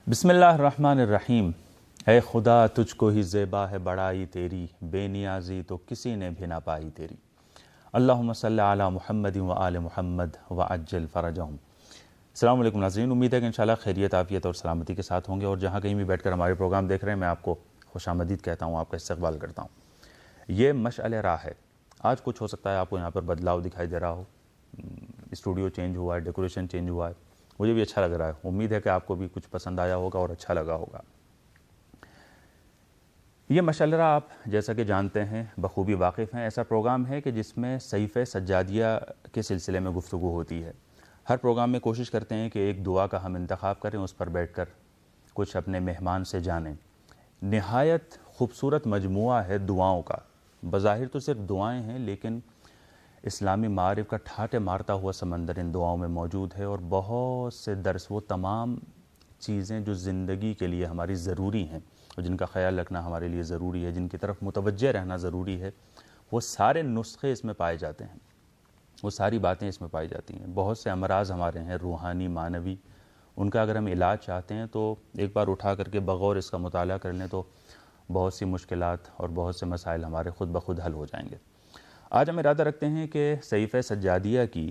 बिस्मिल्लाहिर्रहमानिर्रहीम। है खुदा तुझको ही ज़ेबा है बड़ाई तेरी, बेनियाजी तो किसी ने भी ना पाई तेरी। अल्लाहुम्मा सल्लि अला मुहम्मद व आले मुहम्मद व अज्जल फ़रजहुम। अस्सलामु अलैकुम नाज़रीन, उम्मीद है कि इंशाल्लाह खैरियत, आफ़ियत और सलामती के साथ होंगे और जहाँ कहीं भी बैठकर हमारे प्रोग्राम देख रहे हैं मैं आपको खुशामदीद कहता हूँ, आपका इस्तक़बाल करता हूँ। ये मशअल राह है। आज कुछ हो सकता है आपको यहाँ पर बदलाव दिखाई दे रहा हो, स्टूडियो चेंज हुआ है, डेकोरेशन चेंज हुआ है, मुझे भी अच्छा लग रहा है। उम्मीद है कि आपको भी कुछ पसंद आया होगा और अच्छा लगा होगा। ये मशअल राह आप जैसा कि जानते हैं, बखूबी वाकिफ़ हैं, ऐसा प्रोग्राम है कि जिसमें सहीफ़े सज्जादिया के सिलसिले में गुफ्तगू होती है। हर प्रोग्राम में कोशिश करते हैं कि एक दुआ का हम इंतखाब करें, उस पर बैठकर कुछ अपने मेहमान से जानें। निहायत खूबसूरत मजमुआ है दुआओं का। बज़ाहिर तो सिर्फ दुआएं हैं, लेकिन इस्लामी मारिफ का ठाटे मारता हुआ समंदर इन दुआओं में मौजूद है और बहुत से दर्स, वो तमाम चीज़ें जो ज़िंदगी के लिए हमारी ज़रूरी हैं और जिनका ख्याल रखना हमारे लिए ज़रूरी है, जिनकी तरफ मुतवज्जे रहना ज़रूरी है, वो सारे नुस्खे इसमें पाए जाते हैं, वो सारी बातें इसमें पाई जाती हैं। बहुत से अमराज हमारे हैं रूहानी, मानवी, उनका अगर हम इलाज चाहते हैं तो एक बार उठा करके बग़ौर इसका मुताला कर लें तो बहुत सी मुश्किलात और बहुत से मसाइल हमारे ख़ुद ब खुद हल हो जाएंगे। आज हम इरादा रखते हैं कि सहीफ़े सज्जादिया की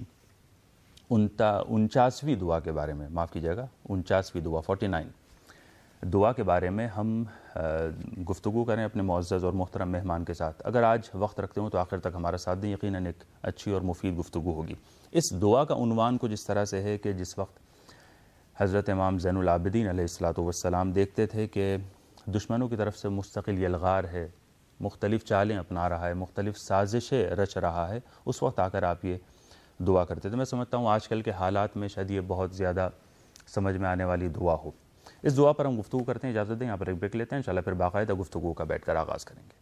49वीं दुआ के बारे में, माफ़ कीजिएगा 49वीं दुआ 49 दुआ के बारे में हम गुफ्तगू करें अपने मुअज़्ज़ज़ और मोहतरम मेहमान के साथ। अगर आज वक्त रखते हो तो आखिर तक हमारा साथ दें, यकीनन एक अच्छी और मुफीद गुफ्तगू होगी। इस दुआ का उन्वान कुछ इस तरह से है कि जिस वक्त हज़रत इमाम ज़ैनुल आबिदीन अलैहिस्सलातु वस्सलाम देखते थे कि दुश्मनों की तरफ से मुस्तकिल यलगार है, मुख्तलिफ़ चालें अपना रहा है, मुख्तलिफ़ साजिशें रच रहा है, उस वक्त आकर आप ये दुआ करते थे। मैं समझता हूँ आजकल के हालात में शायद ये बहुत ज़्यादा समझ में आने वाली दुआ हो। इस दुआ पर हम गुफ्तगू करते हैं। इजाज़त दें, यहाँ पर एक ब्रेक लेते हैं, इंशाअल्लाह फिर बाकायदा गुफ्तगू का बैठ कर आगाज़ करेंगे।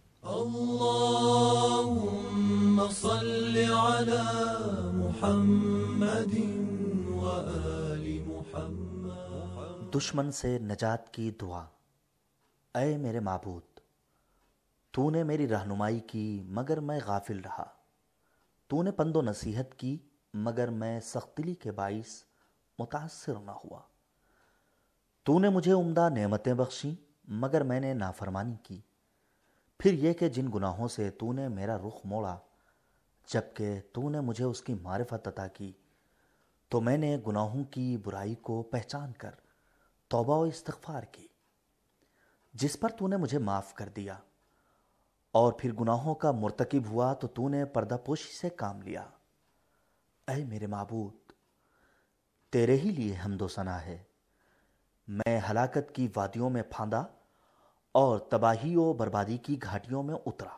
अल्लाहुम्मा सल्लि अला मुहम्मदिन व आलि मुहम्मद। दुश्मन से नजात की दुआ। ऐ मेरे माबूद, तूने मेरी रहनुमाई की मगर मैं गाफिल रहा। तूने पंदो नसीहत की मगर मैं सख्तिली के बाइस मुतासिर न हुआ। तूने मुझे उम्दा नेमतें बख्शी मगर मैंने नाफरमानी की। फिर यह कि जिन गुनाहों से तूने मेरा रुख मोड़ा, जबकि तूने मुझे उसकी मारिफत अता की, तो मैंने गुनाहों की बुराई को पहचान कर तौबा व इस्तिग़फ़ार की। जिस पर तूने मुझे माफ़ कर दिया और फिर गुनाहों का मुर्तकिब हुआ तो तूने पर्दापोशी से काम लिया। ऐ मेरे माबूद, तेरे ही लिए हम्दो सना है। मैं हलाकत की वादियों में फांदा और तबाही व बर्बादी की घाटियों में उतरा।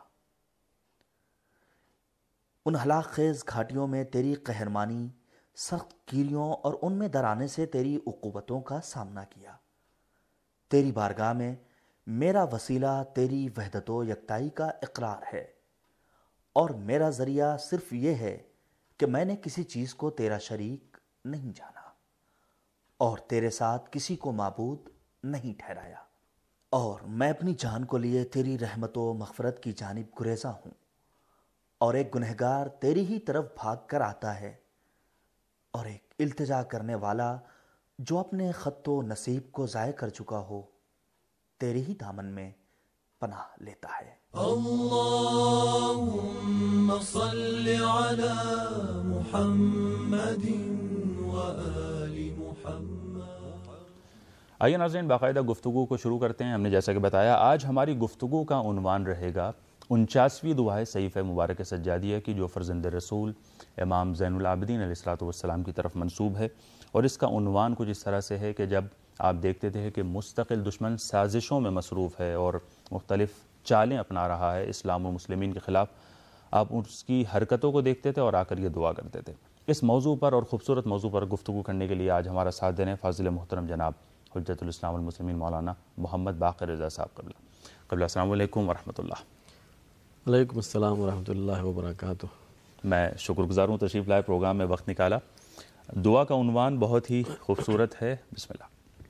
उन हलाक खेज घाटियों में तेरी कहरमानी, सख्त कीरियों और उनमें दराने से तेरी उक़ूबतों का सामना किया। तेरी बारगाह में मेरा वसीला तेरी वहदतो यकताई का इकरार है और मेरा ज़रिया सिर्फ ये है कि मैंने किसी चीज़ को तेरा शरीक नहीं जाना और तेरे साथ किसी को माबूद नहीं ठहराया। और मैं अपनी जान को लिए तेरी रहमत व मग़फ़रत की जानिब गुरेज़ा हूँ और एक गुनहगार तेरी ही तरफ भाग कर आता है और एक इल्तिजा करने वाला जो अपने ख़त्तो नसीब को ज़ाय कर चुका हो, तेरे ही दामन में पनाह लेता है। अल्लाहुम्मा सल्लि अला मुहम्मदिन व आलि मुहम्मद। आइए नाज़रीन, बाकायदा गुफ्तगू को शुरू करते हैं। हमने जैसा कि बताया, आज हमारी गुफ्तगू का उन्वान रहेगा 49वीं दुआ सहीफ़े मुबारक सज्जादिया की, जो फ़र्ज़ंद रसूल इमाम ज़ैनुल आबिदीन अलैहिस्सलातु वस्सलाम की तरफ मंसूब है। और इसका उन्वान कुछ इस तरह से है कि जब आप देखते थे कि मुस्तकिल दुश्मन साजिशों में मसरूफ़ है और मुख्तलिफ़ चालें अपना रहा है इस्लाम और मुस्लिमीन के ख़िलाफ़, आप उसकी हरकतों को देखते थे और आकर ये दुआ करते थे। इस मौजू पर और ख़ूबसूरत मौजू पर गुफ्तगू करने के लिए आज हमारा साथ देने फ़ाज़िल मोहतरम जनाब हुज्जतुल इस्लाम वल मुस्लिमीन मौलाना मोहम्मद बाक़िर रज़ा साहब क़िबला। अस्सलामु अलैकुम वरहमतुल्लाह। वालेकुम अस्सलाम वरहमतुल्लाहि वबरकातुहू। मैं शुक्रगुज़ार हूँ तशरीफ़ लाए, प्रोग्राम में वक्त निकाला। दुआ का उन्वान बहुत ही खूबसूरत है। बिस्मिल्लाह।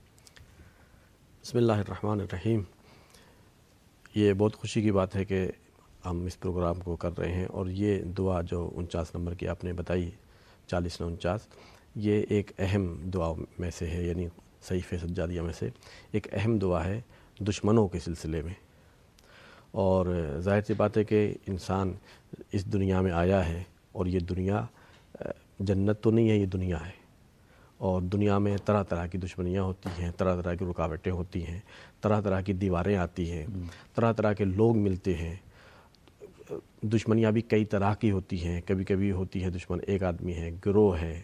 बिस्मिल्लाहिर्रहमानिर्रहीम। ये बहुत खुशी की बात है कि हम इस प्रोग्राम को कर रहे हैं और ये दुआ जो 49 नंबर की आपने बताई, 40 49, ये एक अहम दुआ में से है, यानी صحیفہ سجادیہ میں سے ایک اہم دعا ہے دشمنوں کے سلسلے میں. اور ظاہر سی بات ہے کہ انسان اس دنیا میں آیا ہے اور یہ دنیا جنت تو نہیں ہے، یہ دنیا ہے. اور دنیا میں طرح طرح کی دشمنیاں ہوتی ہیں، طرح طرح کی رکاوٹیں ہوتی ہیں، طرح طرح کی دیواریں آتی ہیں، طرح طرح کے لوگ ملتے ہیں. دشمنیاں بھی کئی طرح کی ہوتی ہیں. کبھی کبھی ہوتی ہے دشمن ایک آدمی ہے، گروہ ہے.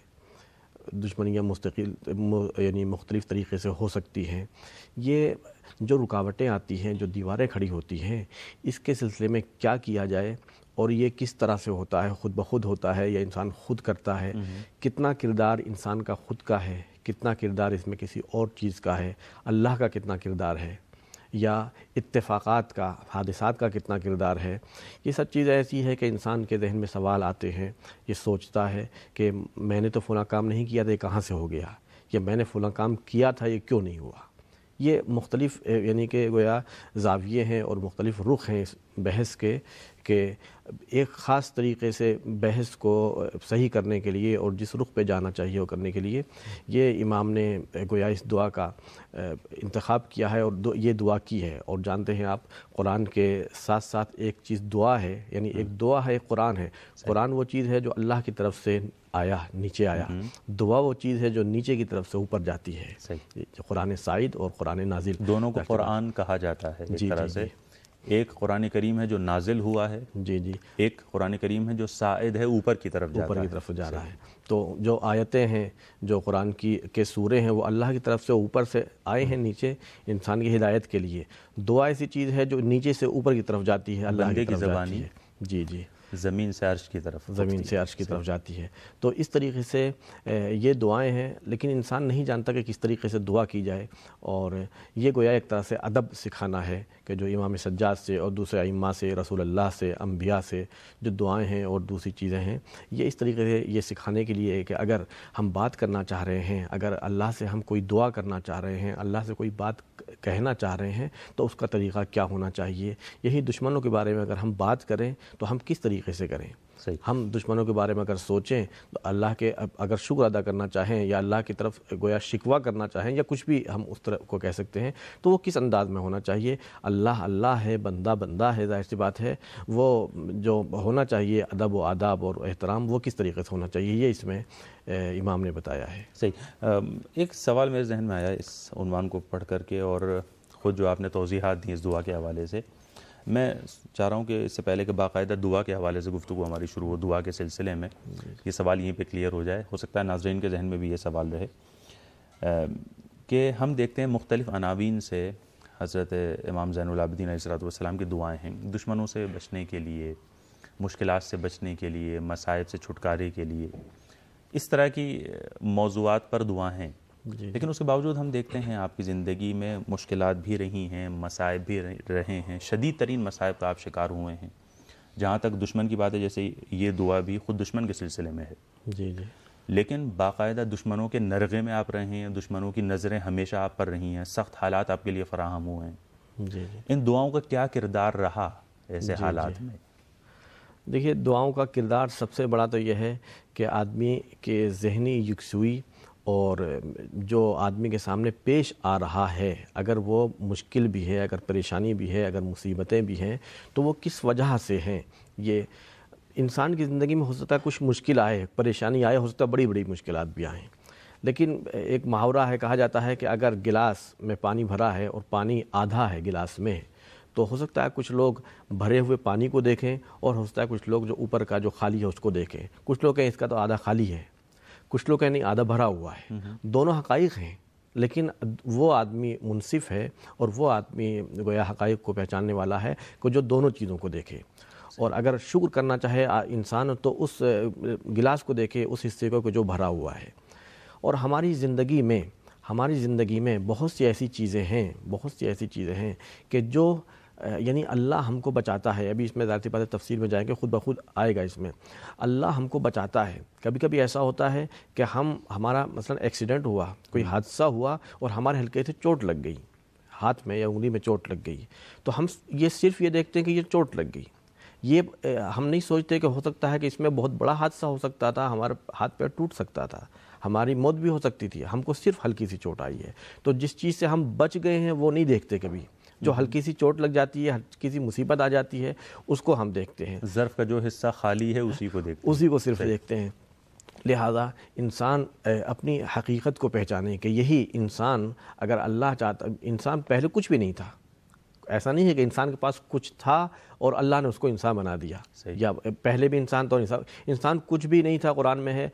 دشمنیاں مستقل یعنی مختلف طریقے سے ہو سکتی ہیں. یہ جو رکاوٹیں آتی ہیں، جو دیواریں کھڑی ہوتی ہیں، اس کے سلسلے میں کیا کیا جائے اور یہ کس طرح سے ہوتا ہے؟ خود بخود ہوتا ہے یا انسان خود کرتا ہے؟ کتنا کردار انسان کا خود کا ہے، کتنا کردار اس میں کسی اور چیز کا ہے، اللہ کا کتنا کردار ہے، یا اتفاقات کا، حادثات کا کتنا کردار ہے؟ یہ سب چیزیں ایسی ہے کہ انسان کے ذہن میں سوال آتے ہیں. یہ سوچتا ہے کہ میں نے تو فلاں کام نہیں کیا تھا، یہ کہاں سے ہو گیا، یا میں نے فلاں کام کیا تھا، یہ کیوں نہیں ہوا. یہ مختلف یعنی کہ گویا زاویے ہیں اور مختلف رخ ہیں اس بحث کے، کہ ایک خاص طریقے سے بحث کو صحیح کرنے کے لیے اور جس رخ پہ جانا چاہیے وہ کرنے کے لیے یہ امام نے گویا اس دعا کا انتخاب کیا ہے اور یہ دعا کی ہے. اور جانتے ہیں آپ قرآن کے ساتھ ساتھ ایک چیز دعا ہے، یعنی ایک دعا ہے، ایک قرآن ہے. قرآن وہ چیز ہے جو اللہ کی طرف سے آیا، نیچے آیا. دعا وہ چیز ہے جو نیچے کی طرف سے اوپر جاتی ہے. قرآن سعید اور قرآن نازل دونوں کو قرآن کہا جاتا ہے ایک طرح سے. ایک قرآن کریم ہے جو نازل ہوا ہے، ایک قرآن کریم ہے جو صاعد ہے، اوپر کی طرف جا رہا ہے. تو جو آیتیں ہیں، جو قرآن کے سورے ہیں، وہ اللہ کی طرف سے اوپر سے آئے ہیں نیچے انسان کی ہدایت کے لیے. دعا ایسی چیز ہے جو نیچے سے اوپر کی طرف جاتی ہے، اللہ کی طرف جاتی ہے. زمین سے عرش کی طرف جاتی ہے. تو اس طریقے سے یہ دعائیں ہیں، لیکن انسان نہیں جانتا کہ کس طریقے سے دعا کی جائے. اور یہ گویا ایک طرح سے ادب سکھانا ہے کہ جو امام سجاد سے اور دوسرے ائمہ سے، رسول اللہ سے، انبیاء سے جو دعائیں ہیں اور دوسری چیزیں ہیں، یہ اس طریقے سے یہ سکھانے کے لیے کہ اگر ہم بات کرنا چاہ رہے ہیں، اگر اللہ سے ہم کوئی دعا کرنا چاہ رہے ہیں، اللہ سے کوئی بات کہنا چاہ رہے ہیں، تو اس کا طریقہ کیا ہونا چاہیے. یہی دشمنوں کے بارے میں اگر ہم بات کریں تو ہم کس طریقے سے کریں. ہم دشمنوں کے بارے میں اگر سوچیں تو اللہ کے اگر شکر ادا کرنا چاہیں یا اللہ کی طرف گویا شکوہ کرنا چاہیں یا کچھ بھی ہم اس طرح کو کہہ سکتے ہیں، تو وہ کس انداز میں ہونا چاہیے. اللہ اللہ ہے، بندہ بندہ ہے، ظاہر سی بات ہے. وہ جو ہونا چاہیے ادب و آداب اور احترام، وہ کس طریقے سے ہونا چاہیے، یہ اس میں امام نے بتایا ہے. صحیح. ایک سوال میرے ذہن میں آیا اس عنوان کو پڑھ کر کے، اور خود جو آپ نے توضیحات دی اس دعا کے حوالے سے، میں چاہ رہا ہوں کہ اس سے پہلے کہ باقاعدہ دعا کے حوالے سے گفتگو ہماری شروع ہو، دعا کے سلسلے میں یہ سوال یہیں پہ کلیئر ہو جائے. ہو سکتا ہے ناظرین کے ذہن میں بھی یہ سوال رہے کہ ہم دیکھتے ہیں مختلف عناوین سے حضرت امام زین العابدین علیہ السلام کی دعائیں ہیں دشمنوں سے بچنے کے لیے، مشکلات سے بچنے کے لیے، مصائب سے چھٹکارے کے لیے. اس طرح کی موضوعات پر دعائیں ہیں. لیکن اس کے باوجود ہم دیکھتے ہیں آپ کی زندگی میں مشکلات بھی رہی ہیں، مصائب بھی رہے ہیں، شدید ترین مصائب کا آپ شکار ہوئے ہیں. جہاں تک دشمن کی بات ہے، جیسے یہ دعا بھی خود دشمن کے سلسلے میں ہے. لیکن باقاعدہ دشمنوں کے نرغے میں آپ رہے ہیں، دشمنوں کی نظریں ہمیشہ آپ پر رہی ہیں، سخت حالات آپ کے لیے فراہم ہوئے ہیں. ان دعاؤں کا کیا کردار رہا ایسے حالات میں؟ دیکھیے، دعاؤں کا کردار سب سے بڑا تو یہ ہے کہ آدمی کے ذہنی یکسوئی اور جو آدمی کے سامنے پیش آ رہا ہے، اگر وہ مشکل بھی ہے، اگر پریشانی بھی ہے، اگر مصیبتیں بھی ہیں، تو وہ کس وجہ سے ہیں. یہ انسان کی زندگی میں ہو سکتا ہے کچھ مشکل آئے، پریشانی آئے، ہو سکتا ہے بڑی بڑی مشکلات بھی آئیں. لیکن ایک محاورہ ہے، کہا جاتا ہے کہ اگر گلاس میں پانی بھرا ہے اور پانی آدھا ہے گلاس میں، تو ہو سکتا ہے کچھ لوگ بھرے ہوئے پانی کو دیکھیں اور ہو سکتا ہے کچھ لوگ جو اوپر کا جو خالی ہے اس کو دیکھیں. کچھ لوگ کہیں اس کا تو آدھا خالی ہے، کچھ لوگ کہیں نہیں آدھا بھرا ہوا ہے. دونوں حقائق ہیں، لیکن وہ آدمی منصف ہے اور وہ آدمی گویا حقائق کو پہچاننے والا ہے کہ جو دونوں چیزوں کو دیکھے. اور اگر شکر کرنا چاہے انسان تو اس گلاس کو دیکھے، اس حصے کو جو بھرا ہوا ہے. اور ہماری زندگی میں بہت سی ایسی چیزیں ہیں کہ جو یعنی اللہ ہم کو بچاتا ہے. ابھی اس میں ذاتی بات تفصیل میں جائیں گے، خود بخود آئے گا اس میں. اللہ ہم کو بچاتا ہے. کبھی کبھی ایسا ہوتا ہے کہ ہمارا مثلا ایکسیڈنٹ ہوا، کوئی حادثہ ہوا اور ہمارے ہلکے سے چوٹ لگ گئی، ہاتھ میں یا انگلی میں چوٹ لگ گئی، تو ہم یہ صرف یہ دیکھتے ہیں کہ یہ چوٹ لگ گئی. یہ ہم نہیں سوچتے کہ ہو سکتا ہے کہ اس میں بہت بڑا حادثہ ہو سکتا تھا، ہمارا ہاتھ پیر ٹوٹ سکتا تھا، ہماری موت بھی ہو سکتی تھی، ہم کو صرف ہلکی سی چوٹ آئی ہے۔ تو جس چیز سے ہم بچ گئے ہیں وہ نہیں دیکھتے کبھی، جو ہلکی سی چوٹ لگ جاتی ہے، ہلکی سی مصیبت آ جاتی ہے، اس کو ہم دیکھتے ہیں، ظرف کا جو حصہ خالی ہے اسی کو دیکھتے ہیں، اسی کو صرف دیکھتے ہیں۔ لہذا انسان اپنی حقیقت کو پہچانے کہ یہی انسان، اگر اللہ چاہتا، انسان پہلے کچھ بھی نہیں تھا، ایسا نہیں ہے کہ انسان کے پاس کچھ تھا اور اللہ نے اس کو انسان بنا دیا، یا پہلے بھی انسان تو انسان کچھ بھی نہیں تھا۔ قرآن میں ہے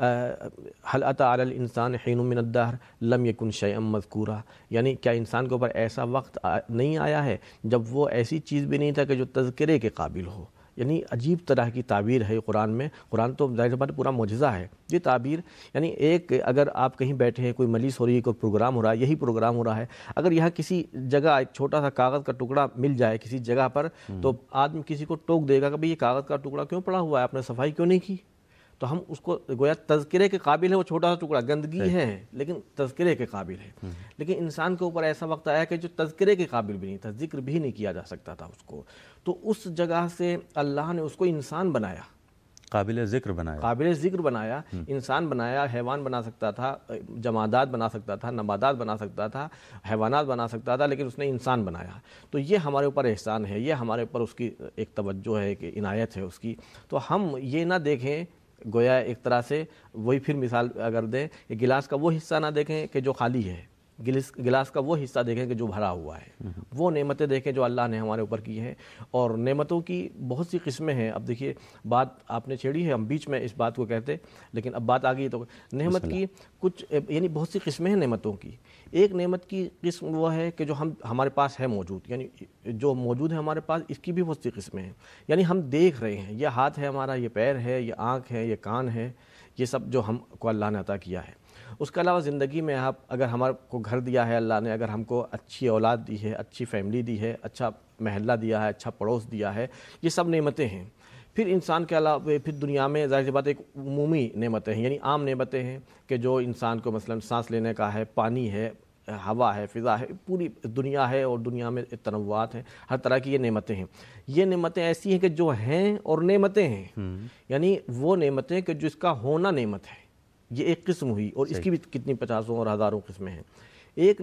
هل أتى على الإنسان حين من الدهر لم يكن شيئا مذكورا، یعنی کیا انسان کے اوپر ایسا وقت نہیں آیا ہے جب وہ ایسی چیز بھی نہیں تھا کہ جو تذکرے کے قابل ہو۔ یعنی عجیب طرح کی تعبیر ہے قرآن میں، قرآن تو ظاہر بات پورا معجزہ ہے، یہ تعبیر یعنی ایک، اگر آپ کہیں بیٹھے ہیں، کوئی مجلس ہو رہی ہے، کوئی پروگرام ہو رہا ہے، یہی پروگرام ہو رہا ہے، اگر یہاں کسی جگہ ایک چھوٹا سا کاغذ کا ٹکڑا مل جائے کسی جگہ پر، تو آدمی کسی کو ٹوک دے گا کہ بھئی یہ کاغذ کا ٹکڑا کیوں پڑا ہوا ہے، آپ نے صفائی کیوں نہیں کی؟ تو ہم اس کو گویا تذکرے کے قابل ہے، وہ چھوٹا سا ٹکڑا گندگی ہے لیکن تذکرے کے قابل ہے، لیکن انسان کے اوپر ایسا وقت آیا کہ جو تذکرے کے قابل بھی نہیں تھا، ذکر بھی نہیں کیا جا سکتا تھا اس کو، تو اس جگہ سے اللہ نے اس کو انسان بنایا، قابل ذکر بنایا، قابل ذکر بنایا، انسان بنایا، حیوان بنا سکتا تھا، جمادات بنا سکتا تھا، نباتات بنا سکتا تھا، حیوانات بنا سکتا تھا، لیکن اس نے انسان بنایا۔ تو یہ ہمارے اوپر احسان ہے، یہ ہمارے اوپر اس کی ایک توجہ ہے، کہ عنایت ہے اس کی۔ تو ہم یہ نہ دیکھیں گویا ایک طرح سے، وہی پھر مثال اگر دیں کہ گلاس کا وہ حصہ نہ دیکھیں کہ جو خالی ہے، گلاس کا وہ حصہ دیکھیں کہ جو بھرا ہوا ہے، وہ نعمتیں دیکھیں جو اللہ نے ہمارے اوپر کی ہیں۔ اور نعمتوں کی بہت سی قسمیں ہیں۔ اب دیکھیے بات آپ نے چھیڑی ہے، ہم بیچ میں اس بات کو کہتے، لیکن اب بات آ گئی تو نعمت کی کچھ یعنی بہت سی قسمیں ہیں نعمتوں کی۔ ایک نعمت کی قسم وہ ہے کہ جو ہمارے پاس ہے موجود، یعنی جو موجود ہے ہمارے پاس، اس کی بھی بہت سی قسمیں ہیں، یعنی ہم دیکھ رہے ہیں، یہ ہاتھ ہے ہمارا، یہ پیر ہے، یہ آنکھ ہے، یہ کان ہے، یہ سب جو ہم کو اللہ نے عطا کیا ہے۔ اس کے علاوہ زندگی میں آپ اگر ہمارے کو گھر دیا ہے اللہ نے، اگر ہم کو اچھی اولاد دی ہے، اچھی فیملی دی ہے، اچھا محلہ دیا ہے، اچھا پڑوس دیا ہے، یہ سب نعمتیں ہیں۔ پھر انسان کے علاوہ پھر دنیا میں ظاہر سی بات ایک عمومی نعمتیں ہیں، یعنی عام نعمتیں ہیں کہ جو انسان کو مثلا سانس لینے کا ہے، پانی ہے، ہوا ہے، فضا ہے، پوری دنیا ہے، اور دنیا میں تنوعات ہیں، ہر طرح کی یہ نعمتیں ہیں۔ یہ نعمتیں ایسی ہیں کہ جو ہیں اور نعمتیں ہیں، یعنی وہ نعمتیں کہ جس کا ہونا نعمت ہے، یہ ایک قسم ہوئی، اور اس کی بھی کتنی پچاسوں اور ہزاروں قسمیں ہیں۔ ایک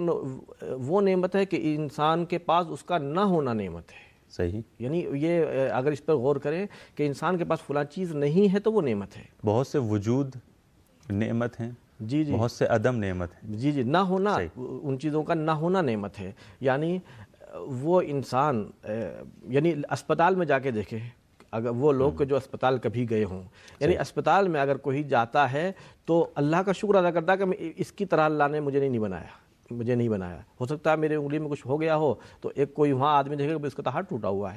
وہ نعمت ہے کہ انسان کے پاس اس کا نہ ہونا نعمت ہے، صحیح، یعنی یہ اگر اس پر غور کریں کہ انسان کے پاس فلاں چیز نہیں ہے تو وہ نعمت ہے۔ بہت سے وجود نعمت ہیں، جی بہت سے عدم نعمت ہیں، جی نہ ہونا، ان چیزوں کا نہ ہونا نعمت ہے۔ یعنی وہ انسان یعنی اسپتال میں جا کے دیکھے، اگر وہ لوگ جو اسپتال کبھی گئے ہوں، یعنی اسپتال میں اگر کوئی جاتا ہے تو اللہ کا شکر ادا کرتا ہے کہ اس کی طرح اللہ نے مجھے نہیں بنایا، ہو سکتا ہے میرے انگلی میں کچھ ہو گیا ہو، تو ایک کوئی وہاں آدمی دیکھے کہ اس کا تو ہاتھ ٹوٹا ہوا ہے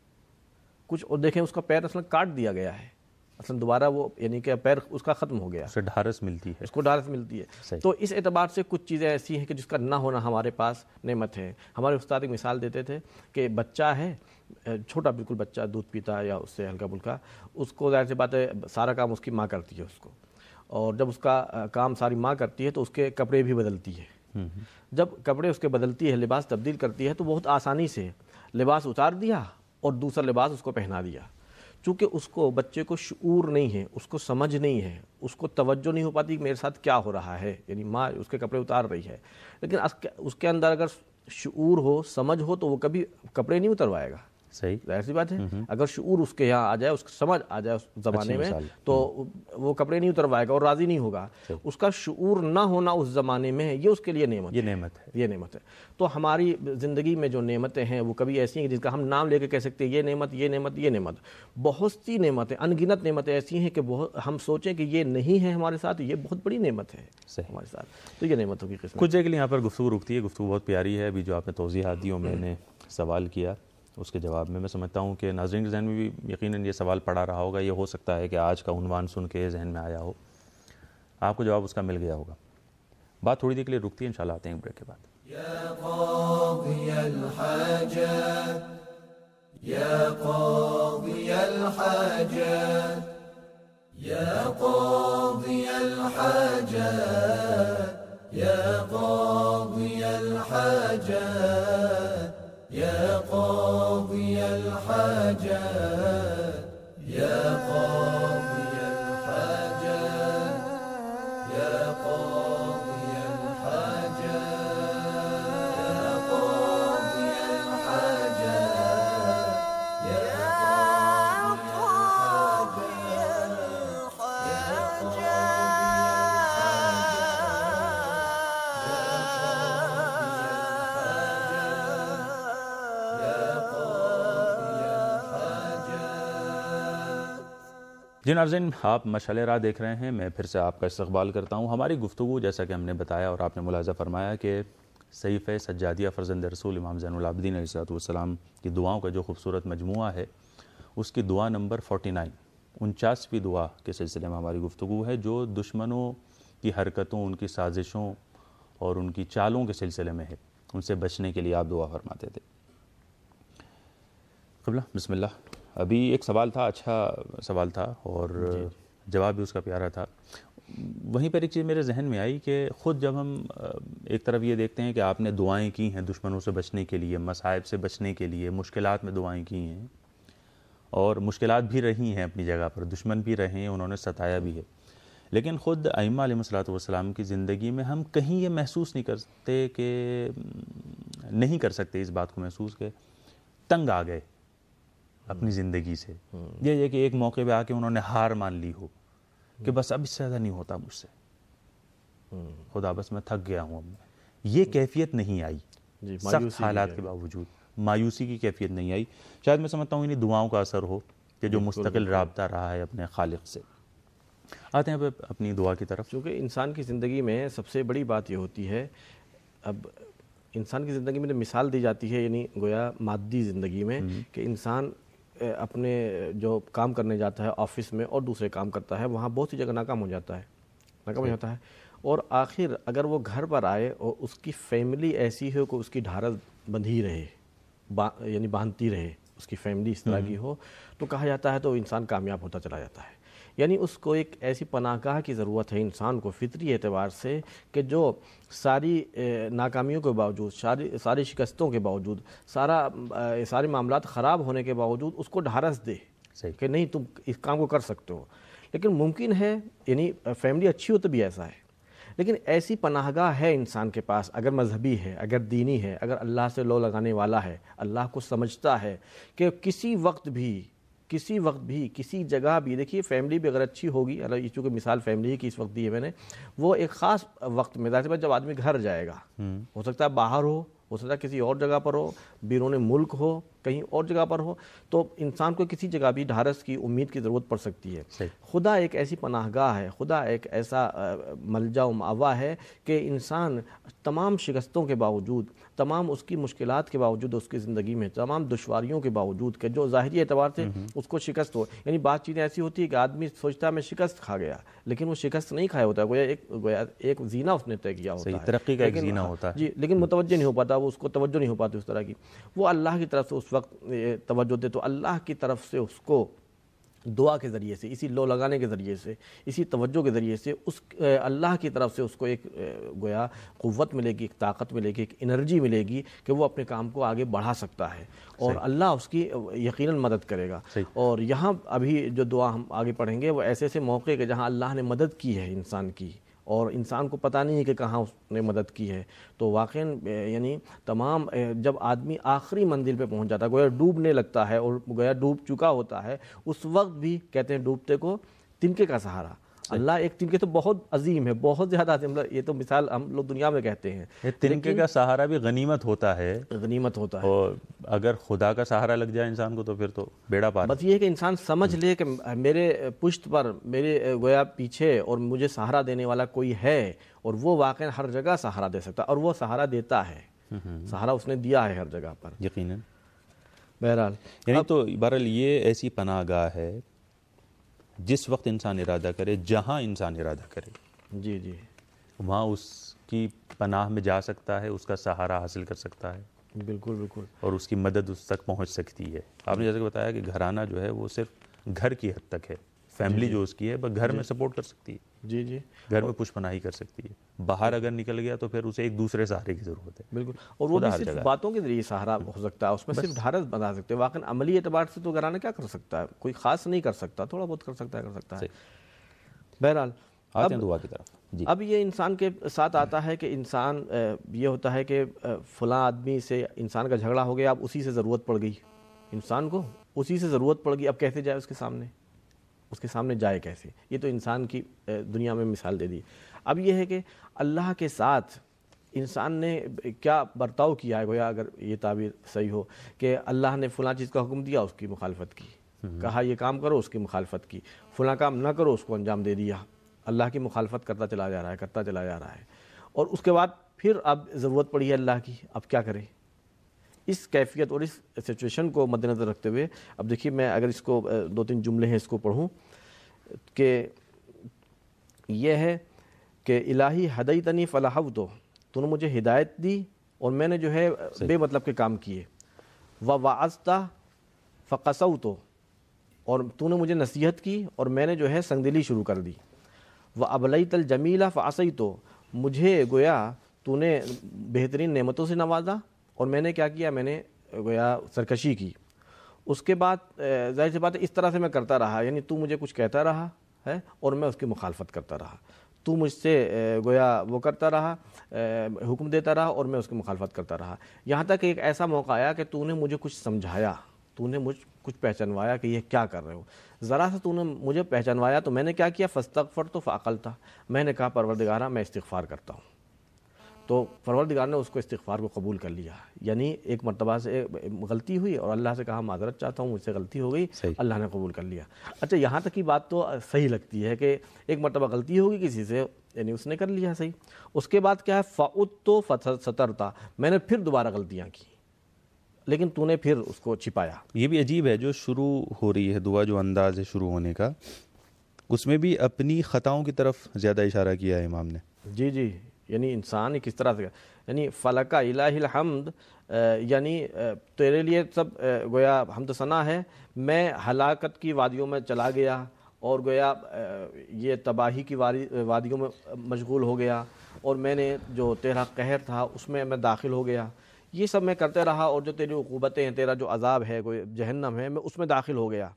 کچھ، اور دیکھیں اس کا پیر اصلا کاٹ دیا گیا ہے، اصلا دوبارہ وہ یعنی کہ پیر اس کا ختم ہو گیا، اسے ڈھارس ملتی ہے، اس کو ڈھارس ملتی ہے۔ تو اس اعتبار سے کچھ چیزیں ایسی ہیں کہ جس کا نہ ہونا ہمارے پاس نعمت ہے۔ ہمارے استاد ایک مثال دیتے تھے کہ بچہ ہے، چھوٹا بالکل بچہ دودھ پیتا ہے یا اس سے ہلکا پھلکا، اس کو ظاہر سی بات ہے سارا کام اس کی ماں کرتی ہے اس کو، اور جب اس کا کام ساری ماں کرتی ہے تو اس کے کپڑے بھی بدلتی ہے۔ جب کپڑے اس کے بدلتی ہے، لباس تبدیل کرتی ہے، تو بہت آسانی سے لباس اتار دیا اور دوسرا لباس اس کو پہنا دیا۔ چونکہ اس کو بچے کو شعور نہیں ہے، اس کو سمجھ نہیں ہے، اس کو توجہ نہیں ہو پاتی کہ میرے ساتھ کیا ہو رہا ہے، یعنی ماں اس کے کپڑے اتار رہی ہے، لیکن اس کے اندر اگر شعور ہو، سمجھ ہو، تو وہ کبھی کپڑے نہیں اتروائے گا۔ صحیح، ظاہر سی بات ہے، اگر شعور اس کے یہاں آ جائے، اس کو سمجھ آ جائے اس زمانے میں، تو وہ کپڑے نہیں اتروائے گا اور راضی نہیں ہوگا۔ اس کا شعور نہ ہونا اس زمانے میں ہے، یہ اس کے لیے نعمت ہے۔ تو ہماری زندگی میں جو نعمتیں ہیں وہ کبھی ایسی ہیں جس کا ہم نام لے کے کہہ سکتے ہیں یہ نعمت، یہ نعمت، یہ نعمت۔ بہت سی نعمتیں، ان گنت نعمتیں ایسی ہیں کہ ہم سوچیں کہ یہ نہیں ہے ہمارے ساتھ، یہ بہت بڑی نعمت ہے ہمارے ساتھ۔ تو یہ نعمتوں کی قسم کچھ جگہ کے لیے یہاں پر گفتگو رکتی ہے، گفتگو بہت پیاری ہے۔ ابھی جو آپ نے توضیحات دی، میں نے سوال کیا، اس کے جواب میں سمجھتا ہوں کہ ناظرین کے ذہن میں بھی یقیناً یہ سوال پڑا رہا ہوگا، یہ ہو سکتا ہے کہ آج کا عنوان سن کے ذہن میں آیا ہو، آپ کو جواب اس کا مل گیا ہوگا۔ بات تھوڑی دیر کے لیے رکتی ہے، انشاءاللہ آتے ہیں بریک کے بعد۔ يا قاضي الحاجات يا قاضي الحاجات يا قاضي الحاجات يا قاضي الحاجات يا قاضي الحاجات يا قاضي الحاجات يا قاضي الحاجات يا قاضي الحاجات يا جی ناظرین، آپ مشعل راہ دیکھ رہے ہیں، میں پھر سے آپ کا استقبال کرتا ہوں۔ ہماری گفتگو جیسا کہ ہم نے بتایا اور آپ نے ملاحظہ فرمایا کہ صحیفہ سجادیہ فرزند رسول امام زین العابدین علیہ السلام کی دعاؤں کا جو خوبصورت مجموعہ ہے، اس کی دعا نمبر 49 49ویں دعا کے سلسلے میں ہماری گفتگو ہے، جو دشمنوں کی حرکتوں، ان کی سازشوں اور ان کی چالوں کے سلسلے میں ہے، ان سے بچنے کے لیے آپ دعا فرماتے تھے۔ قبلہ بسم اللہ، ابھی ایک سوال تھا، اچھا سوال تھا اور جواب بھی اس کا پیارا تھا۔ وہیں پر ایک چیز میرے ذہن میں آئی کہ خود جب ہم ایک طرف یہ دیکھتے ہیں کہ آپ نے دعائیں کی ہیں دشمنوں سے بچنے کے لیے، مصائب سے بچنے کے لیے، مشکلات میں دعائیں کی ہیں، اور مشکلات بھی رہی ہیں اپنی جگہ پر، دشمن بھی رہے ہیں، انہوں نے ستایا بھی ہے، لیکن خود ائمہ علیہم الصلوۃ والسلام کی زندگی میں ہم کہیں یہ محسوس نہیں کرتے کہ نہیں کر سکتے اس بات کو محسوس کہ تنگ آ گئے اپنی زندگی سے، یہ کہ ایک موقع پہ آ کے انہوں نے ہار مان لی ہو کہ بس اب اس سے زیادہ نہیں ہوتا مجھ سے، خدا بس میں تھک گیا ہوں، اب میں یہ کیفیت نہیں آئی، سخت حالات کے باوجود مایوسی کی کیفیت نہیں آئی۔ شاید میں سمجھتا ہوں انہیں دعاؤں کا اثر ہو کہ جو مستقل رابطہ رہا ہے اپنے خالق سے۔ آتے ہیں اب اپنی دعا کی طرف۔ چونکہ انسان کی زندگی میں سب سے بڑی بات یہ ہوتی ہے، اب انسان کی زندگی میں مثال دی جاتی ہے، یعنی گویا مادی زندگی میں، کہ انسان اپنے جو کام کرنے جاتا ہے آفس میں اور دوسرے کام کرتا ہے، وہاں بہت سی جگہ ناکام ہو جاتا ہے، اور آخر اگر وہ گھر پر آئے اور اس کی فیملی ایسی ہو کہ اس کی ڈھارس بندھی رہے، یعنی باندھتی رہے، اس کی فیملی اس طرح کی ہو، تو کہا جاتا ہے تو انسان کامیاب ہوتا چلا جاتا ہے۔ یعنی اس کو ایک ایسی پناہ گاہ کی ضرورت ہے انسان کو فطری اعتبار سے، کہ جو ساری ناکامیوں کے باوجود، ساری شکستوں کے باوجود، سارے معاملات خراب ہونے کے باوجود اس کو ڈھارس دے کہ نہیں تم اس کام کو کر سکتے ہو۔ لیکن ممکن ہے، یعنی فیملی اچھی ہو تو بھی ایسا ہے، لیکن ایسی پناہ گاہ ہے انسان کے پاس، اگر مذہبی ہے، اگر دینی ہے، اگر اللہ سے لو لگانے والا ہے، اللہ کو سمجھتا ہے کہ کسی وقت بھی کسی جگہ بھی، دیکھیے فیملی بھی اگر اچھی ہوگی، چونکہ مثال فیملی کی اس وقت دی ہے میں نے، وہ ایک خاص وقت میں ظاہر ہے جب آدمی گھر جائے گا، ہو سکتا ہے باہر ہو سکتا ہے کسی اور جگہ پر ہو، بیرون ملک ہو، کہیں اور جگہ پر ہو، تو انسان کو کسی جگہ بھی ڈھارس کی، امید کی ضرورت پڑ سکتی ہے۔ خدا ایک ایسی پناہ گاہ ہے، خدا ایک ایسا ملجا و مأویٰ ہے کہ انسان تمام شکستوں کے باوجود، تمام اس کی مشکلات کے باوجود، اس کی زندگی میں تمام دشواریوں کے باوجود، کہ جو ظاہری اعتبار سے اس کو شکست ہو، یعنی بات چیزیں ایسی ہوتی ہے کہ آدمی سوچتا ہے میں شکست کھا گیا، لیکن وہ شکست نہیں کھایا ہوتا ہے، گویا ایک زینہ اس نے طے کیا ہوتا ہے، ترقی کا ایک زینہ ہوتا ہے، جی، لیکن متوجہ نہیں ہو پاتا، وہ اس کو توجہ نہیں ہو پاتی اس طرح کی، وہ اللہ کی طرف سے اس وقت توجہ دے، تو اللہ کی طرف سے اس کو دعا کے ذریعے سے، اسی لو لگانے کے ذریعے سے، اسی توجہ کے ذریعے سے اس اللہ کی طرف سے اس کو ایک گویا قوت ملے گی، ایک طاقت ملے گی، ایک انرجی ملے گی کہ وہ اپنے کام کو آگے بڑھا سکتا ہے، اور اللہ اس کی یقیناً مدد کرے گا۔ اور یہاں ابھی جو دعا ہم آگے پڑھیں گے وہ ایسے موقع کہ جہاں اللہ نے مدد کی ہے انسان کی، اور انسان کو پتہ نہیں ہے کہ کہاں اس نے مدد کی ہے، تو واقعاً یعنی تمام جب آدمی آخری منزل پہ پہنچ جاتا ہے، گویا ڈوبنے لگتا ہے اور گویا ڈوب چکا ہوتا ہے، اس وقت بھی کہتے ہیں ڈوبتے کو تنکے کا سہارا، اللہ ایک تنکے تو بہت عظیم ہے، بہت زیادہ عظیم، یہ تو مثال ہم لوگ دنیا میں کہتے ہیں، تنکے کا سہارا بھی غنیمت ہوتا ہے، اور اگر خدا کا سہارا لگ جائے انسان کو تو پھر تو بیڑا پار۔ بس یہ ہے کہ انسان سمجھ لے کہ میرے پشت پر، میرے گویا پیچھے اور مجھے سہارا دینے والا کوئی ہے، اور وہ واقعا ہر جگہ سہارا دے سکتا ہے، اور وہ سہارا دیتا ہے، سہارا اس نے دیا ہے ہر جگہ پر یقیناً۔ بہرحال یعنی تو بہرحال یہ ایسی پناہ گاہ ہے جس وقت انسان ارادہ کرے، جہاں انسان ارادہ کرے، جی جی، وہاں اس کی پناہ میں جا سکتا ہے، اس کا سہارا حاصل کر سکتا ہے، بالکل بالکل، اور اس کی مدد اس تک پہنچ سکتی ہے۔ آپ نے جیسے کہ بتایا کہ گھرانہ جو ہے وہ صرف گھر کی حد تک ہے، فیملی جو اس کی ہے بس گھر میں سپورٹ کر سکتی ہے، جی جی گھر میں پش پناہی کر سکتی ہے، باہر اگر نکل گیا تو پھر اسے ایک دوسرے سہارے کی ضرورت ہے. بالکل. اور وہ خدا بھی ہر صرف جگہ ہے. باتوں کے ذریعے سہارا ہو سکتا ہے، اس میں صرف ڈھارس بنا سکتے ہیں. واقعا عملی اعتبار سے تو گھرانا کیا کر سکتا ہے، کوئی خاص نہیں کر سکتا، تھوڑا بہت کر سکتا ہے. بہرحال آتے ہیں دعا کی طرف. جی اب یہ انسان کے ساتھ آتا ہے کہ انسان یہ ہوتا ہے کہ فلاں آدمی سے انسان کا جھگڑا ہو گیا، اب اسی سے ضرورت پڑ گئی انسان کو، اسی سے ضرورت پڑ گئی، اب کیسے جائے اس کے سامنے جائے کیسے. یہ تو انسان کی دنیا میں مثال دے دی. اب یہ ہے کہ اللہ کے ساتھ انسان نے کیا برتاؤ کیا ہے، گویا اگر یہ تعبیر صحیح ہو کہ اللہ نے فلاں چیز کا حکم دیا، اس کی مخالفت کی، کہا یہ کام کرو، اس کی مخالفت کی، فلاں کام نہ کرو، اس کو انجام دے دیا، اللہ کی مخالفت کرتا چلا جا رہا ہے. اور اس کے بعد پھر اب ضرورت پڑی ہے اللہ کی، اب کیا کرے. اس کیفیت اور اس سچویشن کو مد نظر رکھتے ہوئے اب دیکھیے میں اگر اس کو 2-3 جملے ہیں اس کو پڑھوں کہ یہ ہے کہ الہی ہدیتنی فلحوت، تو نے مجھے ہدایت دی اور میں نے جو ہے بے مطلب کے کام کیے. ووعظت فقسوت، اور تو نے مجھے نصیحت کی اور میں نے جو ہے سنگدلی شروع کر دی. وابلیت الجمیل فعصیت، مجھے گویا تو نے بہترین نعمتوں سے نوازا اور میں نے کیا کیا، میں نے گویا سرکشی کی. اس کے بعد ظاہر سی بات ہے اس طرح سے میں کرتا رہا، یعنی تو مجھے کچھ کہتا رہا ہے اور میں اس کی مخالفت کرتا رہا، تو مجھ سے گویا وہ کرتا رہا، حکم دیتا رہا اور میں اس کی مخالفت کرتا رہا. یہاں تک ایک ایسا موقع آیا کہ تو نے مجھے کچھ سمجھایا، تو نے مجھ کچھ پہچانوایا کہ یہ کیا کر رہے ہو. ذرا سا تو نے مجھے پہچانوایا تو میں نے کیا کیا، فاستغفرت فعقلت، میں نے کہا پروردگارہ میں استغفار کرتا ہوں. تو پروردگار نے اس کو استغفار کو قبول کر لیا. یعنی ایک مرتبہ سے غلطی ہوئی اور اللہ سے کہا معذرت چاہتا ہوں، مجھ سے غلطی ہو گئی، اللہ نے قبول کر لیا. اچھا یہاں تک کی بات تو صحیح لگتی ہے کہ ایک مرتبہ غلطی ہوگی کسی سے، یعنی اس نے کر لیا صحیح. اس کے بعد کیا ہے، فعدت فسترت، میں نے پھر دوبارہ غلطیاں کی لیکن تو نے پھر اس کو چھپایا. یہ بھی عجیب ہے جو شروع ہو رہی ہے دعا، جو انداز ہے شروع ہونے کا، اس میں بھی اپنی خطاؤں کی طرف زیادہ اشارہ کیا ہے امام نے. جی جی، یعنی انسان کس طرح سے، یعنی فلک الہ الحمد، یعنی تیرے لیے سب گویا حمد و ثنا ہے. میں ہلاکت کی وادیوں میں چلا گیا اور گویا یہ تباہی کی وادیوں میں مشغول ہو گیا اور میں نے جو تیرا قہر تھا اس میں داخل ہو گیا. یہ سب میں کرتے رہا اور جو تیری عقوبتیں ہیں، تیرا جو عذاب ہے، کوئی جہنم ہے، میں اس میں داخل ہو گیا.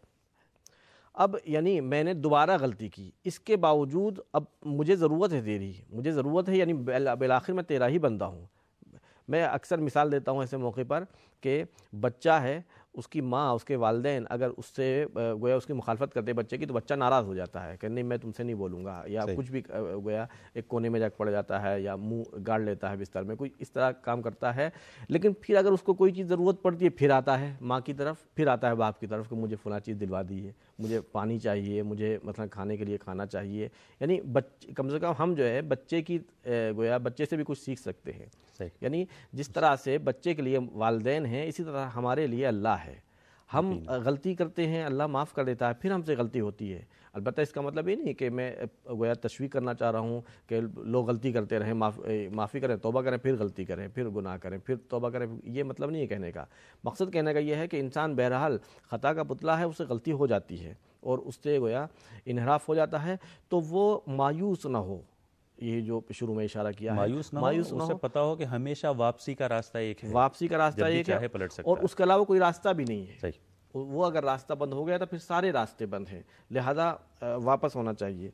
اب یعنی میں نے دوبارہ غلطی کی، اس کے باوجود اب مجھے ضرورت ہے تیری، مجھے ضرورت ہے، یعنی بالآخر میں تیرا ہی بندہ ہوں. میں اکثر مثال دیتا ہوں ایسے موقع پر کہ بچہ ہے، اس کی ماں، اس کے والدین اگر اس سے گویا اس کی مخالفت کرتے بچے کی تو بچہ ناراض ہو جاتا ہے کہ نہیں میں تم سے نہیں بولوں گا، یا کچھ بھی گویا ایک کونے میں جا کے پڑ جاتا ہے یا منہ گاڑ لیتا ہے بستر میں، کوئی اس طرح کام کرتا ہے. لیکن پھر اگر اس کو کوئی چیز ضرورت پڑتی ہے پھر آتا ہے ماں کی طرف، پھر آتا ہے باپ کی طرف کہ مجھے فلاں چیز دلوا دیجیے، مجھے پانی چاہیے، مجھے مثلا کھانے کے لیے کھانا چاہیے. یعنی کم سے کم ہم جو ہے بچے کی گویا بچے سے بھی کچھ سیکھ سکتے ہیں. یعنی جس طرح سے بچے کے لیے والدین ہیں، اسی طرح ہمارے لیے اللہ ہے. ہم غلطی کرتے ہیں، اللہ معاف کر دیتا ہے، پھر ہم سے غلطی ہوتی ہے. البتہ اس کا مطلب یہ نہیں کہ میں گویا تشویق کرنا چاہ رہا ہوں کہ لوگ غلطی کرتے رہیں، معافی کریں، توبہ کریں، پھر غلطی کریں، پھر گناہ کریں، پھر توبہ کریں. یہ مطلب نہیں ہے کہنے کا. مقصد کہنے کا یہ ہے کہ انسان بہرحال خطا کا پتلا ہے، اس سے غلطی ہو جاتی ہے اور اس سے گویا انحراف ہو جاتا ہے، تو وہ مایوس نہ ہو. یہ جو شروع میں اشارہ کیا ہے، مایوس نہ ہو، اسے پتہ ہو کہ ہمیشہ واپسی کا راستہ ایک ہے، واپسی کا راستہ ایک ہے اور اس کے علاوہ کوئی راستہ بھی نہیں ہے. صحیح. وہ اگر راستہ بند ہو گیا تو پھر سارے راستے بند ہیں، لہذا واپس ہونا چاہیے.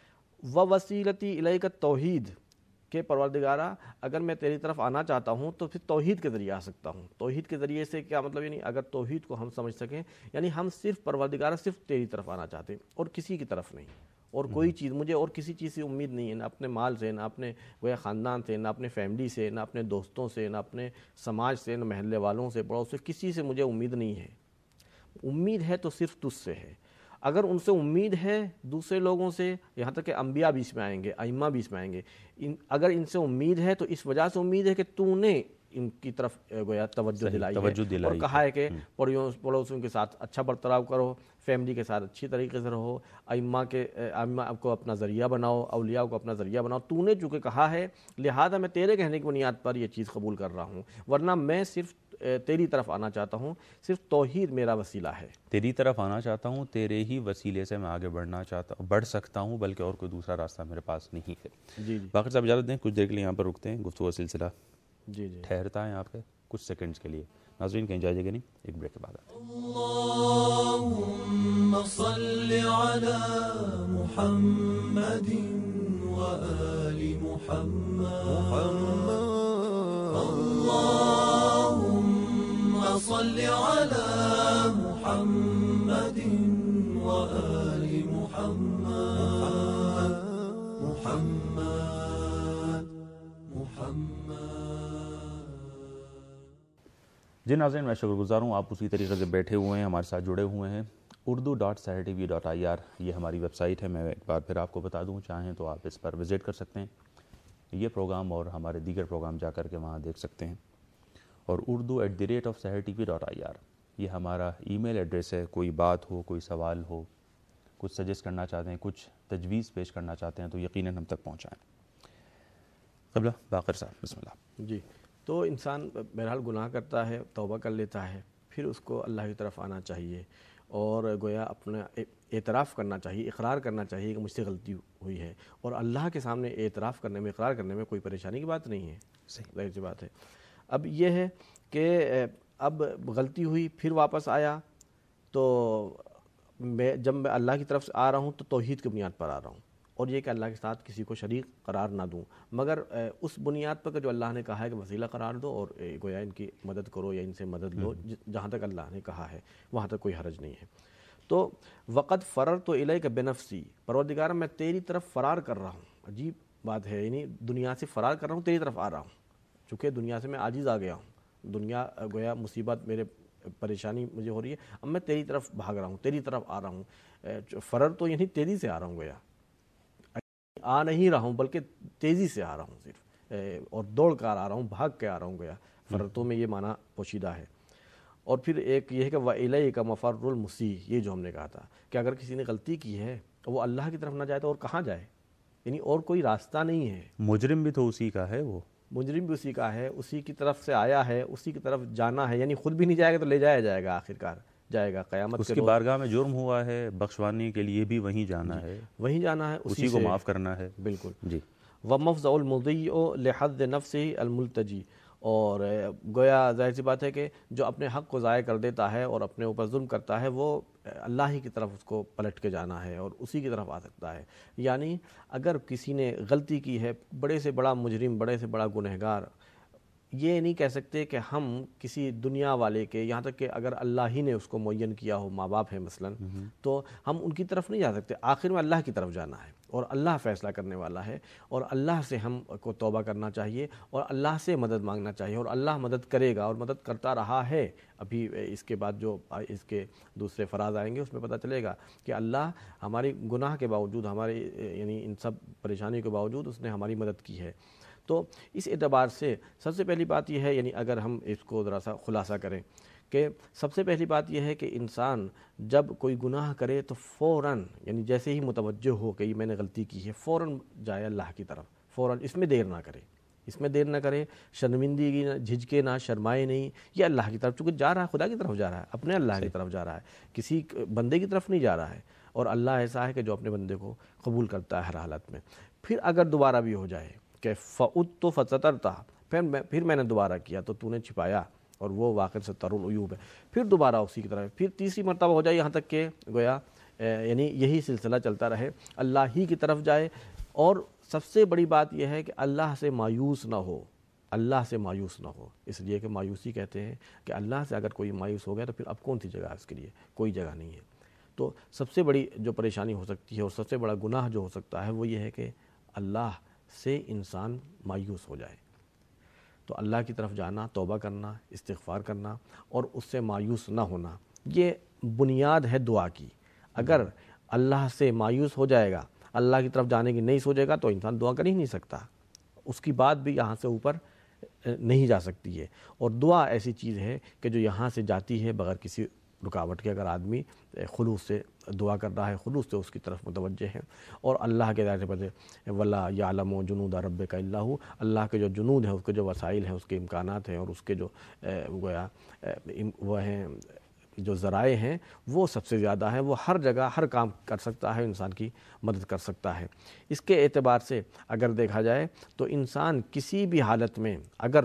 وَوَسِيلَتِي إِلَيْكَ التَّوْحِيدُ، کہ پروردگارہ اگر میں تیری طرف آنا چاہتا ہوں تو پھر توحید کے ذریعے آ سکتا ہوں. توحید کے ذریعے سے کیا مطلب، یعنی اگر توحید کو ہم سمجھ سکیں، یعنی ہم صرف پروردگارہ صرف تیری طرف آنا چاہتے ہیں اور کسی کی طرف نہیں. اور کوئی چیز مجھے اور کسی چیز سے امید نہیں ہے، نہ اپنے مال سے، نہ اپنے گویا خاندان سے، نہ اپنے فیملی سے، نہ اپنے دوستوں سے، نہ اپنے سماج سے، نہ محلے والوں سے، پڑوس سے، کسی سے مجھے امید نہیں ہے. امید ہے تو صرف تجھ سے ہے. اگر ان سے امید ہے دوسرے لوگوں سے، یہاں تک کہ انبیاء بھی اس میں آئیں گے، ائمہ بھی اس میں آئیں گے، اگر ان سے امید ہے تو اس وجہ سے امید ہے کہ تو نے ان کی طرف گویا توجہ دلائی ہے اور کہا ہے کہ پڑوسیوں کے ساتھ اچھا برتاؤ کرو، فیملی کے ساتھ اچھی طریقے سے رہو، ائمہ کو اپنا ذریعہ بناؤ، اولیاء کو اپنا ذریعہ بناؤ. تو نے چونکہ کہا ہے لہذا میں تیرے کہنے کی بنیاد پر یہ چیز قبول کر رہا ہوں، ورنہ میں صرف تیری طرف آنا چاہتا ہوں، صرف توحید میرا وسیلہ ہے. تیری طرف آنا چاہتا ہوں، تیرے ہی وسیلے سے میں آگے بڑھ سکتا ہوں، بلکہ اور کوئی دوسرا راستہ میرے پاس نہیں ہے. جی جی باقر صاحب اجازت دیں، کچھ دیر کے لیے یہاں پر رکتے ہیں، گفتگو کا سلسلہ جی جی ٹھہرتا ہے یہاں پہ کچھ سیکنڈز کے لیے. ناظرین کہیں جائیے گا نہیں، ایک بریک کے بعد آتے ہیں. اللهم صل على محمد وآل محمد اللهم صل على محمد وآل محمد محمد محمد. جی ناظرین، میں شکر گزار ہوں، آپ اسی طریقے سے بیٹھے ہوئے ہیں، ہمارے ساتھ جڑے ہوئے ہیں. urdu.sahartv.ir یہ ہماری ویب سائٹ ہے. میں ایک بار پھر آپ کو بتا دوں، چاہیں تو آپ اس پر وزٹ کر سکتے ہیں، یہ پروگرام اور ہمارے دیگر پروگرام جا کر کے وہاں دیکھ سکتے ہیں. اور urdu@sahartv.ir یہ ہمارا ای میل ایڈریس ہے. کوئی بات ہو، کوئی سوال ہو، کچھ سجیسٹ کرنا چاہتے ہیں، کچھ تجویز پیش کرنا چاہتے ہیں تو یقیناً ہم تک پہنچائیں. قبلہ باقر صاحب بسم اللہ. جی. تو انسان بہرحال گناہ کرتا ہے، توبہ کر لیتا ہے، پھر اس کو اللہ کی طرف آنا چاہیے اور گویا اپنا اعتراف کرنا چاہیے، اقرار کرنا چاہیے کہ مجھ سے غلطی ہوئی ہے. اور اللہ کے سامنے اعتراف کرنے میں، اقرار کرنے میں کوئی پریشانی کی بات نہیں ہے. ظاہر سی بات ہے. اب یہ ہے کہ اب غلطی ہوئی، پھر واپس آیا، تو جب میں اللہ کی طرف سے آ رہا ہوں تو توحید کی بنیاد پر آ رہا ہوں، اور یہ کہ اللہ کے ساتھ کسی کو شریک قرار نہ دوں، مگر اس بنیاد پر کہ جو اللہ نے کہا ہے کہ وسیلہ قرار دو اور گویا ان کی مدد کرو یا ان سے مدد لو، جہاں تک اللہ نے کہا ہے وہاں تک کوئی حرج نہیں ہے. تو وقت فررت الیک بنفسی، پروردگار میں تیری طرف فرار کر رہا ہوں. عجیب بات ہے، یعنی دنیا سے فرار کر رہا ہوں، تیری طرف آ رہا ہوں. چونکہ دنیا سے میں عاجز آ گیا ہوں، دنیا گویا مصیبت، میرے پریشانی مجھے ہو رہی ہے، اب میں تیری طرف بھاگ رہا ہوں، تیری طرف آ رہا ہوں. فرر تو یعنی تیزی سے آ رہا ہوں، گویا آ نہیں رہا ہوں بلکہ تیزی سے آ رہا ہوں صرف، اور دوڑ کر آ رہا ہوں، بھاگ کے آ رہا ہوں. گویا فررتوں میں یہ معنی پوشیدہ ہے. اور پھر ایک یہ ہے کہ وَإِلَيْكَ مَفَرُّ الْمُسِيء، یہ جو ہم نے کہا تھا کہ اگر کسی نے غلطی کی ہے تو وہ اللہ کی طرف نہ جائے تو اور کہاں جائے، یعنی اور کوئی راستہ نہیں ہے. مجرم بھی تو اسی کا ہے، وہ مجرم بھی اسی کا ہے، اسی کی طرف سے آیا ہے، اسی کی طرف جانا ہے، یعنی خود بھی نہیں جائے گا تو لے جایا جائے گا، آخرکار جائے گا قیامت اس کے کی روز. بارگاہ میں جرم ہوا ہے، بخشوانے کے لیے بھی وہیں جانا ہے، وہیں جانا ہے، اسی کو معاف کرنا ہے. بالکل. جی. وَمَفْزَعُ الْمُضِيءُ لِحَظِّ نَفْسِهِ الْمُلْتَجِي، اور گویا ظاہر سی بات ہے کہ جو اپنے حق کو ضائع کر دیتا ہے اور اپنے اوپر ظلم کرتا ہے، وہ اللہ ہی کی طرف اس کو پلٹ کے جانا ہے اور اسی کی طرف آ سکتا ہے. یعنی اگر کسی نے غلطی کی ہے، بڑے سے بڑا مجرم، بڑے سے بڑا گنہگار، یہ نہیں کہہ سکتے کہ ہم کسی دنیا والے کے، یہاں تک کہ اگر اللہ ہی نے اس کو معین کیا ہو، ماں باپ ہے مثلا، تو ہم ان کی طرف نہیں جا سکتے. آخر میں اللہ کی طرف جانا ہے اور اللہ فیصلہ کرنے والا ہے، اور اللہ سے ہم کو توبہ کرنا چاہیے اور اللہ سے مدد مانگنا چاہیے، اور اللہ مدد کرے گا اور مدد کرتا رہا ہے. ابھی اس کے بعد جو اس کے دوسرے فراز آئیں گے اس میں پتہ چلے گا کہ اللہ ہماری گناہ کے باوجود، ہمارے یعنی ان سب پریشانیوں کے باوجود اس نے ہماری مدد کی ہے. تو اس اعتبار سے سب سے پہلی بات یہ ہے، یعنی اگر ہم اس کو ذرا سا خلاصہ کریں، کہ سب سے پہلی بات یہ ہے کہ انسان جب کوئی گناہ کرے تو فوراً، یعنی جیسے ہی متوجہ ہو کہ یہ میں نے غلطی کی ہے، فوراً جائے اللہ کی طرف، فوراً، اس میں دیر نہ کرے، اس میں دیر نہ کرے، شرمندگی نہ، جھجکے نہ، شرمائے نہیں. یہ اللہ کی طرف، چونکہ جا رہا ہے، خدا کی طرف جا رہا ہے، اپنے اللہ کی طرف جا رہا ہے، کسی بندے کی طرف نہیں جا رہا ہے. اور اللہ ایسا ہے کہ جو اپنے بندے کو قبول کرتا ہے ہر حالت میں. پھر اگر دوبارہ بھی ہو جائے کہ فَعُدْتُ فَسَتَرْتَ، پھر میں نے دوبارہ کیا تو تو نے چھپایا، اور وہ واقع ستر العیوب ہے، پھر دوبارہ اسی کی طرف، پھر تیسری مرتبہ ہو جائے، یہاں تک کہ گویا یعنی یہی سلسلہ چلتا رہے، اللہ ہی کی طرف جائے. اور سب سے بڑی بات یہ ہے کہ اللہ سے مایوس نہ ہو، اللہ سے مایوس نہ ہو. اس لیے کہ مایوسی کہتے ہیں کہ اللہ سے اگر کوئی مایوس ہو گیا تو پھر اب کون سی جگہ ہے اس کے لیے، کوئی جگہ نہیں ہے. تو سب سے بڑی جو پریشانی ہو سکتی ہے اور سب سے بڑا گناہ جو ہو سکتا ہے وہ یہ ہے کہ اللہ سے انسان مایوس ہو جائے. تو اللہ کی طرف جانا، توبہ کرنا، استغفار کرنا اور اس سے مایوس نہ ہونا، یہ بنیاد ہے دعا کی. اگر اللہ سے مایوس ہو جائے گا، اللہ کی طرف جانے کی نہیں سوچے گا، تو انسان دعا کر ہی نہیں سکتا، اس کی بات بھی یہاں سے اوپر نہیں جا سکتی ہے. اور دعا ایسی چیز ہے کہ جو یہاں سے جاتی ہے بغیر کسی رکاوٹ کہ اگر آدمی خلوص سے دعا کر رہا ہے، خلوص سے اس کی طرف متوجہ ہے، اور اللہ کے ذات پر وَلَا يَعْلَمُ جُنُودَ رَبِّكَ إِلَّا هُوَ، اللہ کے جو جنود ہیں، اس کے جو وسائل ہیں، اس کے امکانات ہیں، اور اس کے جو گویا وہ ہیں جو ذرائع ہیں وہ سب سے زیادہ ہیں، وہ ہر جگہ ہر کام کر سکتا ہے، انسان کی مدد کر سکتا ہے۔ اس کے اعتبار سے اگر دیکھا جائے تو انسان کسی بھی حالت میں اگر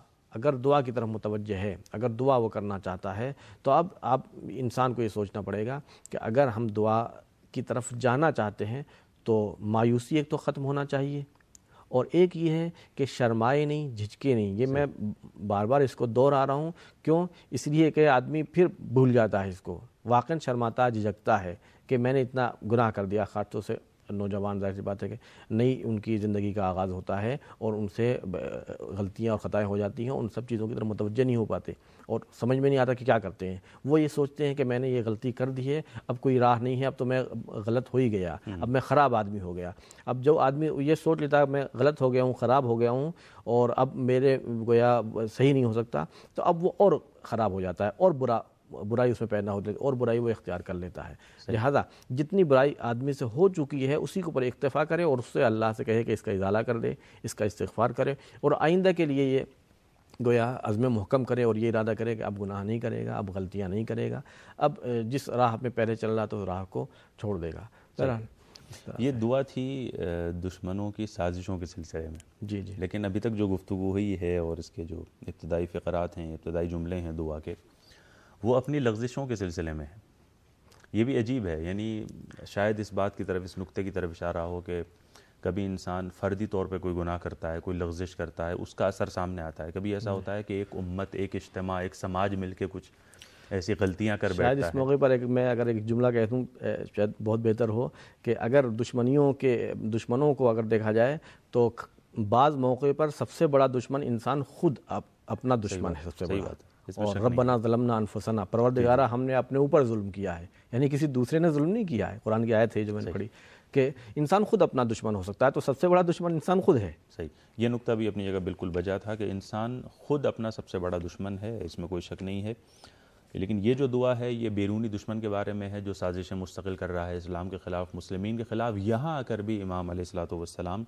دعا کی طرف متوجہ ہے، اگر دعا وہ کرنا چاہتا ہے، تو اب انسان کو یہ سوچنا پڑے گا کہ اگر ہم دعا کی طرف جانا چاہتے ہیں تو مایوسی ایک تو ختم ہونا چاہیے، اور ایک یہ ہے کہ شرمائے نہیں، جھجکے نہیں۔ یہ میں بار بار اس کو دہرا رہا ہوں، کیوں؟ اس لیے کہ آدمی پھر بھول جاتا ہے اس کو، واقعاً شرماتا جھجکتا ہے کہ میں نے اتنا گناہ کر دیا۔ خاص طور سے نوجوان، ظاہر سی بات ہے کہ نئی ان کی زندگی کا آغاز ہوتا ہے اور ان سے غلطیاں اور خطائیں ہو جاتی ہیں، ان سب چیزوں کی طرف متوجہ نہیں ہو پاتے اور سمجھ میں نہیں آتا کہ کیا کرتے ہیں۔ وہ یہ سوچتے ہیں کہ میں نے یہ غلطی کر دی ہے، اب کوئی راہ نہیں ہے، اب تو میں غلط ہو ہی گیا، اب میں خراب آدمی ہو گیا۔ اب جو آدمی یہ سوچ لیتا ہے میں غلط ہو گیا ہوں، خراب ہو گیا ہوں، اور اب میرے گویا صحیح نہیں ہو سکتا، تو اب وہ اور خراب ہو جاتا ہے، اور برائی اس میں پیدا ہوتی ہے، اور برائی وہ اختیار کر لیتا ہے۔ لہذا جتنی برائی آدمی سے ہو چکی ہے اسی کے اوپر اکتفا کرے، اور اس سے اللہ سے کہے کہ اس کا ازالہ کر دے، اس کا استغفار کرے، اور آئندہ کے لیے یہ گویا عزم محکم کرے اور یہ ارادہ کرے کہ اب گناہ نہیں کرے گا، اب غلطیاں نہیں کرے گا، اب جس راہ میں پہلے چل رہا تو راہ کو چھوڑ دے گا۔ یہ دعا تھی دشمنوں کی سازشوں کے سلسلے میں، جی لیکن ابھی تک جو گفتگو ہوئی ہے اور اس کے جو ابتدائی فقرات ہیں، ابتدائی جملے ہیں دعا کے، وہ اپنی لغزشوں کے سلسلے میں ہیں۔ یہ بھی عجیب ہے، یعنی شاید اس بات کی طرف، اس نقطے کی طرف اشارہ ہو کہ کبھی انسان فردی طور پہ کوئی گناہ کرتا ہے، کوئی لغزش کرتا ہے، اس کا اثر سامنے آتا ہے۔ کبھی ایسا ہوتا ہے کہ ایک امت، ایک اجتماع، ایک سماج مل کے کچھ ایسی غلطیاں کر بیٹھتا ہے۔ شاید اس موقع پر میں اگر ایک جملہ کہہ دوں شاید بہت بہتر ہو کہ اگر دشمنوں کو اگر دیکھا جائے تو بعض موقع پر سب سے بڑا دشمن انسان خود اپنا دشمن ہے، سب سے بڑا۔ اور ربنا ظلمنا انفسنا، پروردگارہ ہم نے اپنے اوپر ظلم کیا ہے، یعنی کسی دوسرے نے ظلم نہیں کیا ہے۔ قرآن کی آیت ہے جو میں نے پڑھی کہ انسان خود اپنا دشمن ہو سکتا ہے، تو سب سے بڑا دشمن انسان خود ہے۔ صحیح، یہ نقطہ بھی اپنی جگہ بالکل بجا تھا کہ انسان خود اپنا سب سے بڑا دشمن ہے، اس میں کوئی شک نہیں ہے۔ لیکن یہ جو دعا ہے یہ بیرونی دشمن کے بارے میں ہے جو سازشیں مستقل کر رہا ہے اسلام کے خلاف، مسلمین کے خلاف۔ یہاں آ کر بھی امام علیہ الصلوۃ والسلام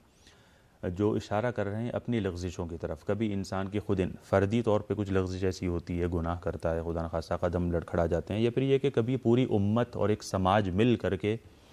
جو اشارہ کر رہے ہیں اپنی لغزشوں کی طرف۔ کبھی انسان کی خود فردی طور پہ کچھ لغزش ایسی ہوتی ہے، گناہ کرتا ہے، خدا نخواستہ قدم لڑکھڑا جاتے ہیں، یا پھر یہ کہ کبھی پوری امت اور ایک سماج مل کر کے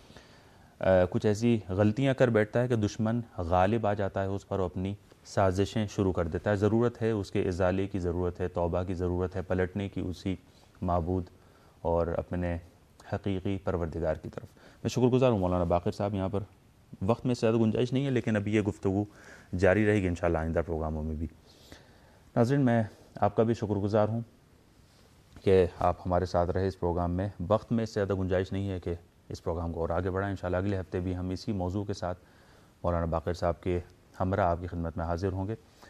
کچھ ایسی غلطیاں کر بیٹھتا ہے کہ دشمن غالب آ جاتا ہے اس پر، اپنی سازشیں شروع کر دیتا ہے۔ ضرورت ہے اس کے ازالے کی، ضرورت ہے توبہ کی، ضرورت ہے پلٹنے کی اسی معبود اور اپنے حقیقی پروردگار کی طرف۔ میں شکر گزار ہوں مولانا باقر صاحب، یہاں پر وقت میں زیادہ گنجائش نہیں ہے لیکن ابھی یہ گفتگو جاری رہے گی انشاءاللہ آئندہ پروگراموں میں بھی۔ ناظرین، میں آپ کا بھی شکر گزار ہوں کہ آپ ہمارے ساتھ رہے اس پروگرام میں۔ وقت میں زیادہ گنجائش نہیں ہے کہ اس پروگرام کو اور آگے بڑھائیں۔ انشاءاللہ اگلے ہفتے بھی ہم اسی موضوع کے ساتھ مولانا باقر صاحب کے ہمراہ آپ کی خدمت میں حاضر ہوں گے۔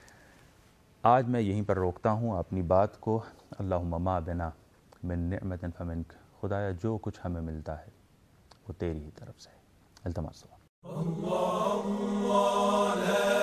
آج میں یہیں پر روکتا ہوں اپنی بات کو۔ اللہم ما بنا من نعمت فمنک، خدایا جو کچھ ہمیں ملتا ہے وہ تیری ہی طرف سے ہے۔ التماس